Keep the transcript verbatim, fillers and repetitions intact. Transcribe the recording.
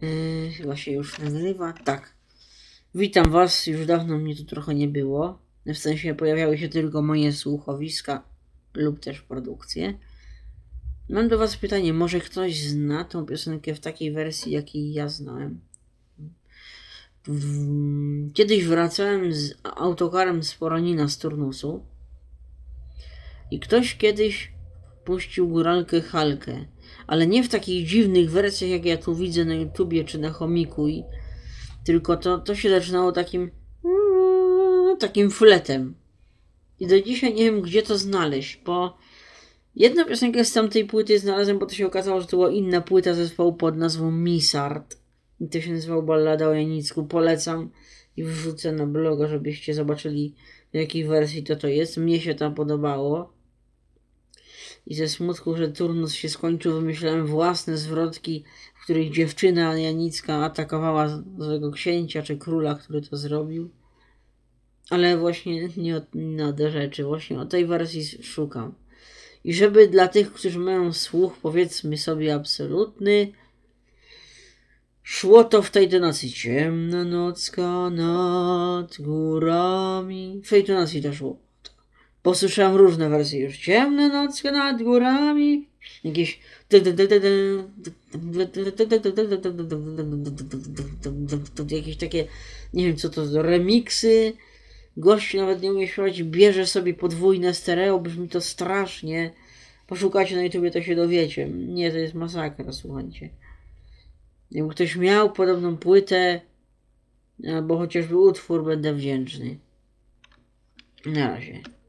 Yy, chyba się już nagrywa. Tak. Witam Was. Już dawno mnie tu trochę nie było. W sensie pojawiały się tylko moje słuchowiska lub też produkcje. Mam do Was pytanie. Może ktoś zna tą piosenkę w takiej wersji, jakiej ja znałem? Kiedyś wracałem z autokarem z Poronina z turnusu i ktoś kiedyś puścił góralkę Halkę, ale nie w takich dziwnych wersjach, jak ja tu widzę na YouTubie czy na Chomiku, i tylko to, to się zaczynało takim takim fletem. I do dzisiaj nie wiem, gdzie to znaleźć, bo jedną piosenkę z tamtej płyty znalazłem, bo to się okazało, że to była inna płyta zespołu pod nazwą Misart. I to się nazywało Ballada o Janicku. Polecam i wrzucę na bloga, żebyście zobaczyli, w jakiej wersji to to jest. Mnie się to podobało. I ze smutku, że turnus się skończył, wymyślałem własne zwrotki, w których dziewczyna Janicka atakowała złego księcia czy króla, który to zrobił. Ale właśnie nie od, nie od rzeczy. Właśnie o tej wersji szukam. I żeby dla tych, którzy mają słuch, powiedzmy sobie, absolutny, szło to w tej tonacji. Ciemna nocka nad górami. W tej tonacji to szło. Posłyszałem różne wersje już. Ciemna nocka nad górami. Jakieś... Jakieś takie... Nie wiem co to... Remiksy. Gość nawet nie umie śpiewać. Bierze sobie podwójne stereo. Brzmi to strasznie. Poszukacie na YouTubie, to się dowiecie. Nie, to jest masakra, słuchajcie. Jakby ktoś miał podobną płytę, albo chociażby utwór, będę wdzięczny. Na razie.